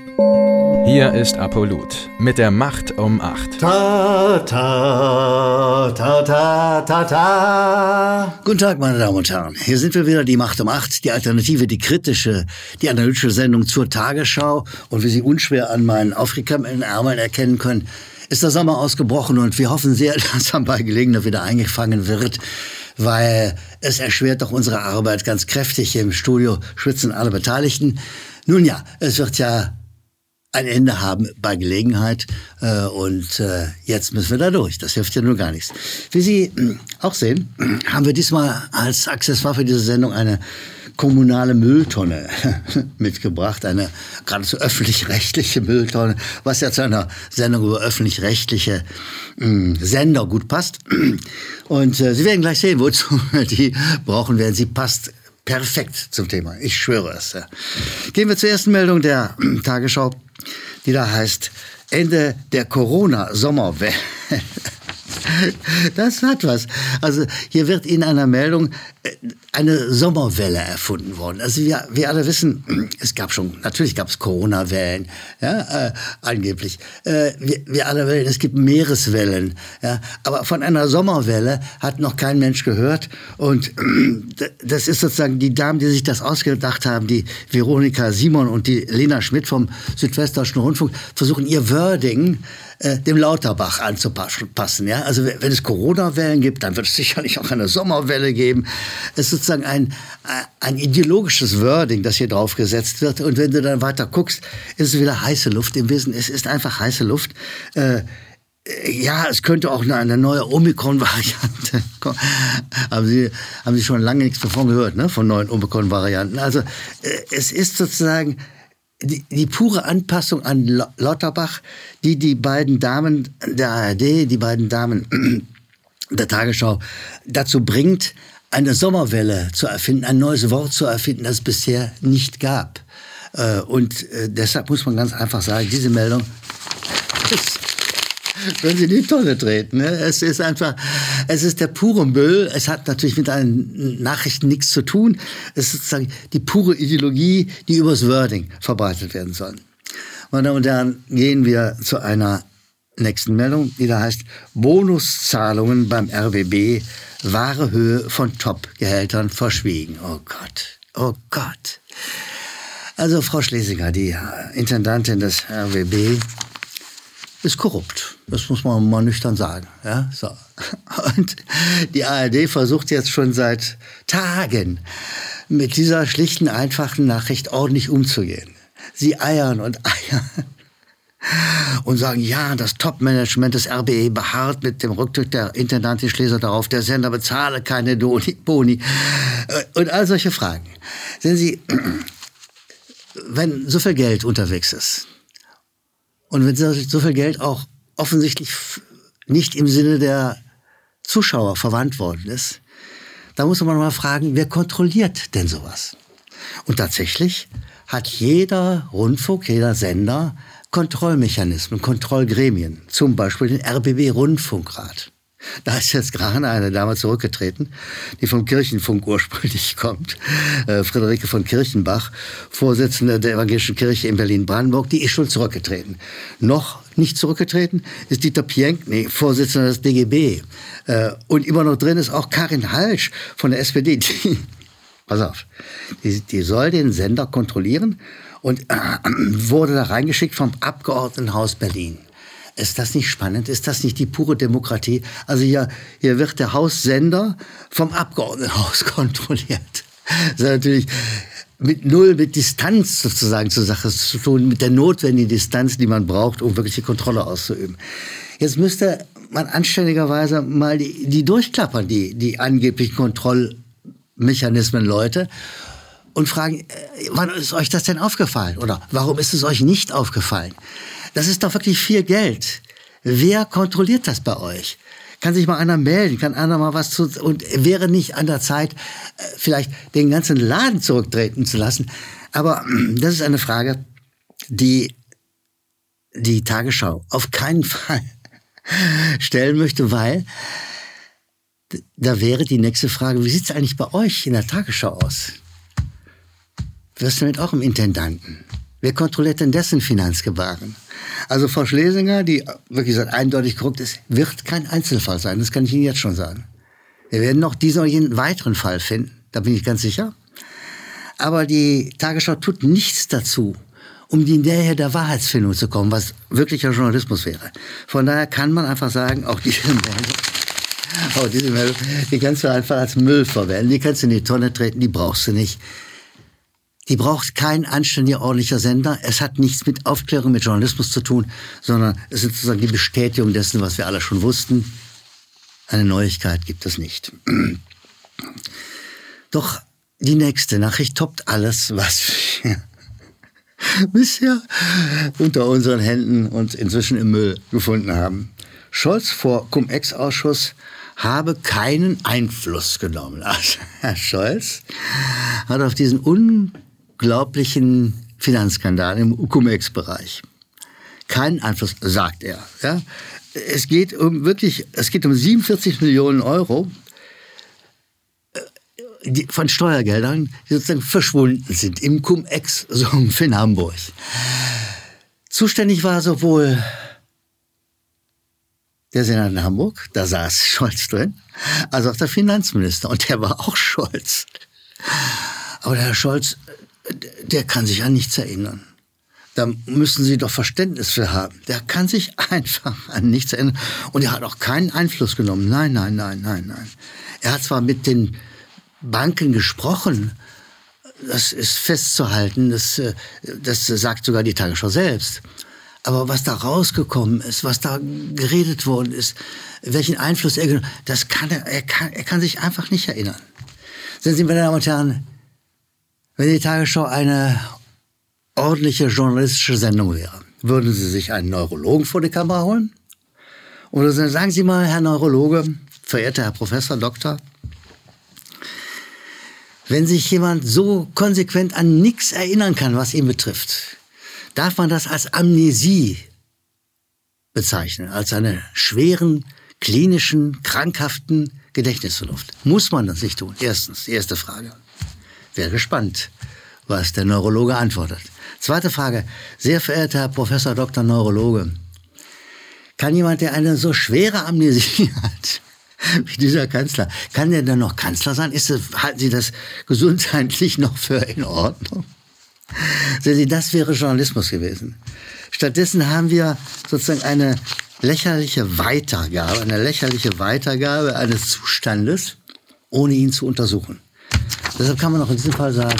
Hier ist Apollut mit der Macht um 8. Ta, ta, ta, ta, ta, ta. Guten Tag, meine Damen und Herren. Hier sind wir wieder, die Macht um 8, die Alternative, die kritische, die analytische Sendung zur Tagesschau. Und wie Sie unschwer an meinen aufgekrempelten Ärmeln erkennen können, ist der Sommer ausgebrochen und wir hoffen sehr, dass er bei Gelegenheit wieder eingefangen wird, weil es erschwert doch unsere Arbeit ganz kräftig. Im Studio schwitzen alle Beteiligten. Nun ja, es wird ja ein Ende haben bei Gelegenheit und jetzt müssen wir da durch. Das hilft ja nur gar nichts. Wie Sie auch sehen, haben wir diesmal als Accessoire für diese Sendung eine kommunale Mülltonne mitgebracht, eine geradezu öffentlich-rechtliche Mülltonne, was ja zu einer Sendung über öffentlich-rechtliche Sender gut passt. Und Sie werden gleich sehen, wozu wir die brauchen werden. Sie passt perfekt zum Thema, ich schwöre es. Gehen wir zur ersten Meldung der Tagesschau, die da heißt: Ende der Corona-Sommerwelle. Das hat was. Also hier wird in einer Meldung eine Sommerwelle erfunden worden. Also wir alle wissen, natürlich gab es Corona-Wellen, ja, angeblich. Wir alle wissen, es gibt Meereswellen, ja, aber von einer Sommerwelle hat noch kein Mensch gehört. Und das ist sozusagen die Damen, die sich das ausgedacht haben, die Veronika Simon und die Lena Schmidt vom Südwestdeutschen Rundfunk, versuchen ihr Wording dem Lauterbach anzupassen. Ja? Also wenn es Corona-Wellen gibt, dann wird es sicherlich auch eine Sommerwelle geben. Es ist sozusagen ein ideologisches Wording, das hier drauf gesetzt wird. Und wenn du dann weiter guckst, ist es wieder heiße Luft. Im Wesentlichen, es ist einfach heiße Luft. Ja, es könnte auch eine neue Omikron-Variante kommen. Haben Sie schon lange nichts davon gehört, ne? Von neuen Omikron-Varianten. Also es ist sozusagen die pure Anpassung an Lauterbach, die beiden Damen der ARD, die beiden Damen der Tagesschau dazu bringt, eine Sommerwelle zu erfinden, ein neues Wort zu erfinden, das es bisher nicht gab. Und deshalb muss man ganz einfach sagen, diese Meldung wenn Sie in die Tonne treten. Ne? Es ist der pure Müll. Es hat natürlich mit einen Nachrichten nichts zu tun. Es ist sozusagen die pure Ideologie, die übers Wording verbreitet werden soll. Meine Damen und Herren, gehen wir zu einer nächsten Meldung, die da heißt: Bonuszahlungen beim RBB, wahre Höhe von Top-Gehältern verschwiegen. Oh Gott, oh Gott. Also Frau Schlesinger, die Intendantin des RBB, ist korrupt. Das muss man mal nüchtern sagen. Ja, so. Und die ARD versucht jetzt schon seit Tagen mit dieser schlichten, einfachen Nachricht ordentlich umzugehen. Sie eiern und eiern und sagen, ja, das Top-Management des RBB beharrt mit dem Rücktritt der Intendantin Schlesinger darauf, der Sender bezahle keine Boni und all solche Fragen. Sehen Sie, wenn so viel Geld unterwegs ist, und wenn so viel Geld auch offensichtlich nicht im Sinne der Zuschauer verwandt worden ist, da muss man mal fragen, wer kontrolliert denn sowas? Und tatsächlich hat jeder Rundfunk, jeder Sender Kontrollmechanismen, Kontrollgremien, zum Beispiel den RBB-Rundfunkrat. Da ist jetzt gerade eine Dame zurückgetreten, die vom Kirchenfunk ursprünglich kommt. Friederike von Kirchenbach, Vorsitzende der Evangelischen Kirche in Berlin-Brandenburg, die ist schon zurückgetreten. Noch nicht zurückgetreten ist Dieter Piękny, Vorsitzender des DGB. Und immer noch drin ist auch Karin Halsch von der SPD. Pass auf, die soll den Sender kontrollieren und wurde da reingeschickt vom Abgeordnetenhaus Berlin. Ist das nicht spannend? Ist das nicht die pure Demokratie? Also hier wird der Haussender vom Abgeordnetenhaus kontrolliert. Das hat natürlich mit Distanz sozusagen zur Sache zu tun, mit der notwendigen Distanz, die man braucht, um wirklich die Kontrolle auszuüben. Jetzt müsste man anständigerweise mal die durchklappern, die angeblichen Kontrollmechanismen, Leute, und fragen, wann ist euch das denn aufgefallen? Oder warum ist es euch nicht aufgefallen? Das ist doch wirklich viel Geld. Wer kontrolliert das bei euch? Kann sich mal einer melden? Kann einer mal was zu... Und wäre nicht an der Zeit, vielleicht den ganzen Laden zurücktreten zu lassen? Aber das ist eine Frage, die die Tagesschau auf keinen Fall stellen möchte, weil da wäre die nächste Frage, wie sieht es eigentlich bei euch in der Tagesschau aus? Was ist denn mit eurem Intendanten? Wer kontrolliert denn dessen Finanzgebaren? Also Frau Schlesinger, die wirklich sagt, eindeutig korrupt ist, wird kein Einzelfall sein. Das kann ich Ihnen jetzt schon sagen. Wir werden noch diesen oder jenen weiteren Fall finden. Da bin ich ganz sicher. Aber die Tagesschau tut nichts dazu, um die Nähe der Wahrheitsfindung zu kommen, was wirklicher Journalismus wäre. Von daher kann man einfach sagen, auch diese Meldung, die kannst du einfach als Müll verwenden. Die kannst du in die Tonne treten, die brauchst du nicht. Die braucht kein anständiger, ordentlicher Sender. Es hat nichts mit Aufklärung, mit Journalismus zu tun, sondern es ist sozusagen die Bestätigung dessen, was wir alle schon wussten. Eine Neuigkeit gibt es nicht. Doch die nächste Nachricht toppt alles, was wir bisher unter unseren Händen und inzwischen im Müll gefunden haben. Scholz vor Cum-Ex-Ausschuss habe keinen Einfluss genommen. Also Herr Scholz hat auf diesen unglaublichen Finanzskandal im Cum-Ex-Bereich keinen Einfluss, sagt er. Ja? Es geht um 47 Millionen Euro von Steuergeldern, die sozusagen verschwunden sind im Cum-Ex-Sumpf in Hamburg. Zuständig war sowohl der Senat in Hamburg, da saß Scholz drin, als auch der Finanzminister, und der war auch Scholz. Aber der Herr Scholz, der kann sich an nichts erinnern. Da müssen Sie doch Verständnis für haben. Der kann sich einfach an nichts erinnern. Und er hat auch keinen Einfluss genommen. Nein. Er hat zwar mit den Banken gesprochen, das ist festzuhalten, das sagt sogar die Tagesschau selbst. Aber was da rausgekommen ist, was da geredet worden ist, welchen Einfluss er genommen hat, das kann er kann sich einfach nicht erinnern. Sehen Sie, meine Damen und Herren, wenn die Tagesschau eine ordentliche journalistische Sendung wäre, würden Sie sich einen Neurologen vor die Kamera holen? Oder sagen Sie mal, Herr Neurologe, verehrter Herr Professor, Doktor, wenn sich jemand so konsequent an nichts erinnern kann, was ihn betrifft, darf man das als Amnesie bezeichnen, als einen schweren, klinischen, krankhaften Gedächtnisverlust. Muss man das nicht tun? Erstens, die erste Frage. Wäre gespannt, was der Neurologe antwortet. Zweite Frage, sehr verehrter Herr Professor Dr. Neurologe, kann jemand, der eine so schwere Amnesie hat, wie dieser Kanzler, kann der denn noch Kanzler sein? Halten Sie das gesundheitlich noch für in Ordnung? Sehen Sie, das wäre Journalismus gewesen. Stattdessen haben wir sozusagen eine lächerliche Weitergabe eines Zustandes, ohne ihn zu untersuchen. Deshalb kann man auch in diesem Fall sagen,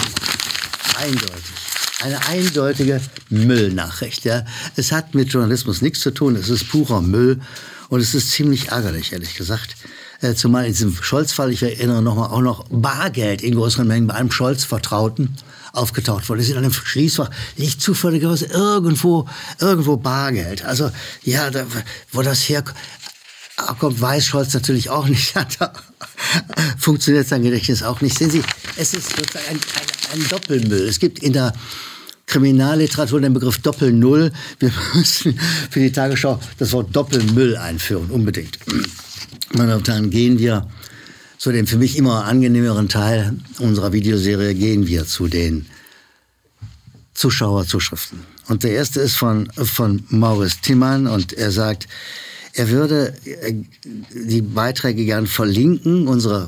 eine eindeutige Müllnachricht. Ja. Es hat mit Journalismus nichts zu tun, es ist purer Müll und es ist ziemlich ärgerlich, ehrlich gesagt. Zumal in diesem Scholz-Fall, ich erinnere nochmal, auch noch Bargeld in größeren Mengen bei einem Scholz-Vertrauten aufgetaucht wurde. Es ist in einem Schließfach, nicht zufälligerweise irgendwo Bargeld. Also, ja, wo das herkommt, weiß Scholz natürlich auch nicht. Funktioniert sein Gedächtnis auch nicht. Sehen Sie, es ist sozusagen ein Doppelmüll. Es gibt in der Kriminalliteratur den Begriff Doppelnull. Wir müssen für die Tagesschau das Wort Doppelmüll einführen, unbedingt. Meine Damen und Herren, gehen wir zu dem für mich immer angenehmeren Teil unserer Videoserie, gehen wir zu den Zuschauerzuschriften. Und der erste ist von Maurice Timmann und er sagt, er würde die Beiträge gern verlinken, unsere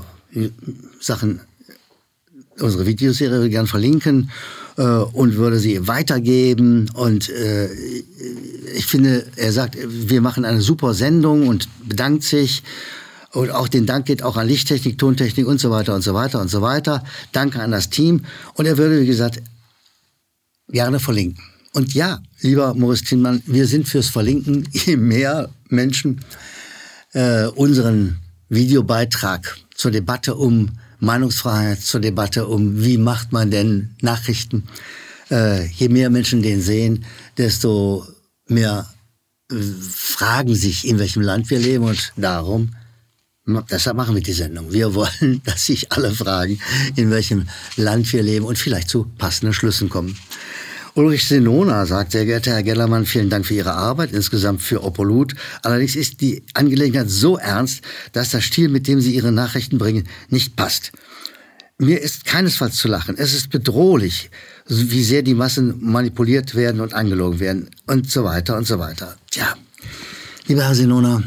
Videoserie gern verlinken und würde sie weitergeben. Und ich finde, er sagt, wir machen eine super Sendung und bedankt sich. Und auch den Dank geht auch an Lichttechnik, Tontechnik und so weiter und so weiter und so weiter. Danke an das Team. Und er würde, wie gesagt, gerne verlinken. Und ja, lieber Maurice Timmann, wir sind fürs Verlinken. Je mehr Menschen unseren Videobeitrag zur Debatte um Meinungsfreiheit, zur Debatte um, wie macht man denn Nachrichten, je mehr Menschen den sehen, desto mehr fragen sich, in welchem Land wir leben. Und deshalb machen wir die Sendung. Wir wollen, dass sich alle fragen, in welchem Land wir leben und vielleicht zu passenden Schlüssen kommen. Ulrich Senona sagt, sehr geehrter Herr Gellermann, vielen Dank für Ihre Arbeit, insgesamt für Opolut. Allerdings ist die Angelegenheit so ernst, dass der Stil, mit dem Sie Ihre Nachrichten bringen, nicht passt. mir ist keinesfalls zu lachen. Es ist bedrohlich, wie sehr die Massen manipuliert werden und angelogen werden und so weiter und so weiter. Tja, lieber Herr Senoner,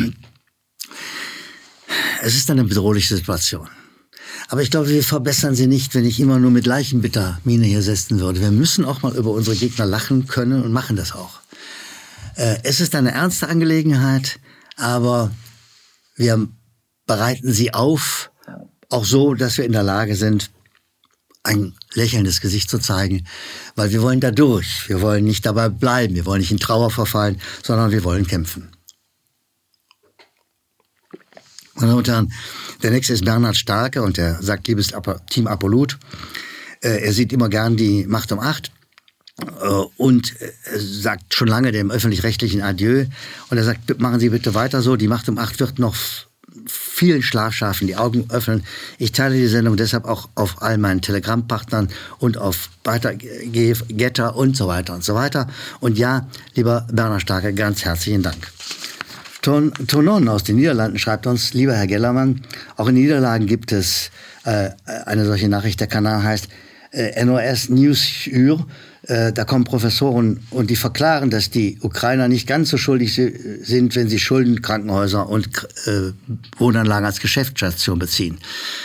es ist eine bedrohliche Situation. Aber ich glaube, wir verbessern sie nicht, wenn ich immer nur mit leichenbitter Miene hier sitzen würde. Wir müssen auch mal über unsere Gegner lachen können und machen das auch. Es ist eine ernste Angelegenheit, aber wir bereiten sie auf, auch so, dass wir in der Lage sind, ein lächelndes Gesicht zu zeigen, weil wir wollen da durch. Wir wollen nicht dabei bleiben, wir wollen nicht in Trauer verfallen, sondern wir wollen kämpfen. Meine Damen und Herren, der nächste ist Bernhard Starke und er sagt, liebes Team Apollut, er sieht immer gern die Macht um 8 und sagt schon lange dem Öffentlich-Rechtlichen Adieu und er sagt, machen Sie bitte weiter so, die Macht um 8 wird noch vielen Schlafschafen die Augen öffnen. Ich teile die Sendung deshalb auch auf all meinen Telegram-Partnern und auf Getter und so weiter und so weiter. Und ja, lieber Bernhard Starke, ganz herzlichen Dank. Tonon aus den Niederlanden schreibt uns, lieber Herr Gellermann, auch in den Niederlanden gibt es eine solche Nachricht, der Kanal heißt NOS Nieuwsuur. Da kommen Professoren und die verklaren, dass die Ukrainer nicht ganz so schuldig sind, wenn sie Schulden, Krankenhäuser und Wohnanlagen als Geschäftsstation beziehen.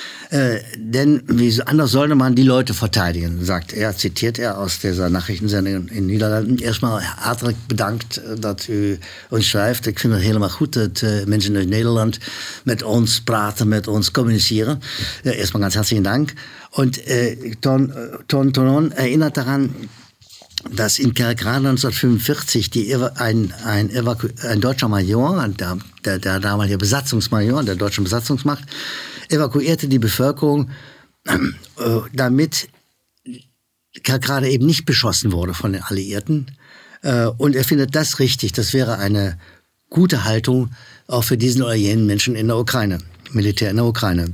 Denn wie anders sollte man die Leute verteidigen, sagt er, zitiert er aus dieser Nachrichtensendung in den Niederlanden. Erstmal hartelijk bedankt dat u ons schrijft. Ik vind het helemaal goed dat mensen uit Nederland met ons praten, met ons communiceren. Erstmal ganz herzlichen Dank. Und Tonon erinnert daran, dass in Kerkrade 1945 ein deutscher Major, der damalige Besatzungsmajor der deutschen Besatzungsmacht, evakuierte die Bevölkerung, damit Kerkrade eben nicht beschossen wurde von den Alliierten. Und er findet das richtig. Das wäre eine gute Haltung auch für diesen oder jenen Menschen in der Ukraine, Militär in der Ukraine.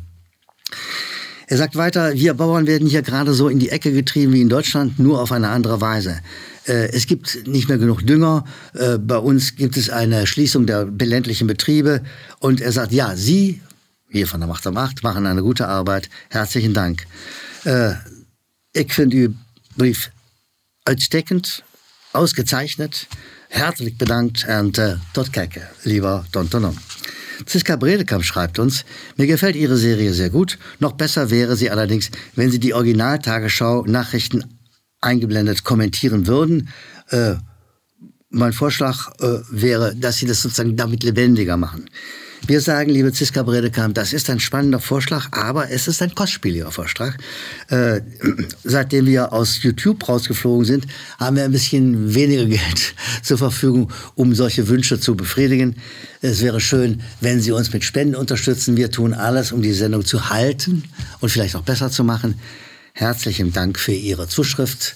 Er sagt weiter, wir Bauern werden hier gerade so in die Ecke getrieben wie in Deutschland, nur auf eine andere Weise. Es gibt nicht mehr genug Dünger, bei uns gibt es eine Schließung der ländlichen Betriebe und er sagt, ja, Sie, wir von der Macht um 8, machen eine gute Arbeit, herzlichen Dank. Ich finde Ihr Brief uitstekend, ausgezeichnet, herzlich bedankt und tot kijken, lieber Tontonon. Ziska Bredekamp schreibt uns, mir gefällt Ihre Serie sehr gut. Noch besser wäre sie allerdings, wenn Sie die Original-Tagesschau-Nachrichten eingeblendet kommentieren würden. Mein Vorschlag wäre, dass Sie das sozusagen damit lebendiger machen. Wir sagen, liebe Ziska Bredekamp, das ist ein spannender Vorschlag, aber es ist ein kostspieliger Vorschlag. Seitdem wir aus YouTube rausgeflogen sind, haben wir ein bisschen weniger Geld zur Verfügung, um solche Wünsche zu befriedigen. Es wäre schön, wenn Sie uns mit Spenden unterstützen. Wir tun alles, um die Sendung zu halten und vielleicht auch besser zu machen. Herzlichen Dank für Ihre Zuschrift.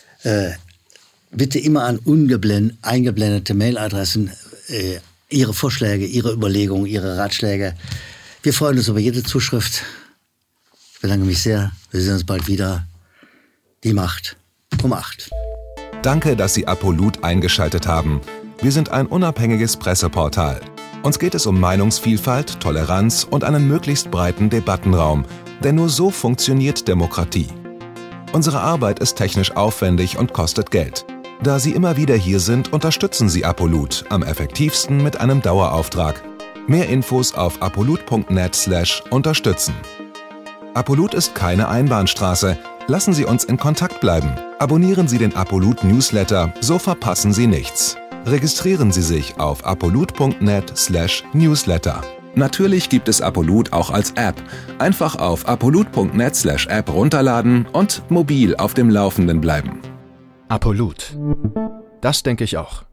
Bitte immer an eingeblendete Mailadressen Ihre Vorschläge, Ihre Überlegungen, Ihre Ratschläge. Wir freuen uns über jede Zuschrift. Ich bedanke mich sehr. Wir sehen uns bald wieder. Die Macht um 8. Danke, dass Sie Apollut eingeschaltet haben. Wir sind ein unabhängiges Presseportal. Uns geht es um Meinungsvielfalt, Toleranz und einen möglichst breiten Debattenraum. Denn nur so funktioniert Demokratie. Unsere Arbeit ist technisch aufwendig und kostet Geld. Da Sie immer wieder hier sind, unterstützen Sie Apollut am effektivsten mit einem Dauerauftrag. Mehr Infos auf apollut.net/unterstützen. Apollut ist keine Einbahnstraße. Lassen Sie uns in Kontakt bleiben. Abonnieren Sie den Apollut Newsletter, so verpassen Sie nichts. Registrieren Sie sich auf apollut.net/newsletter. Natürlich gibt es Apollut auch als App. Einfach auf apollut.net/app runterladen und mobil auf dem Laufenden bleiben. Apollut. Das denke ich auch.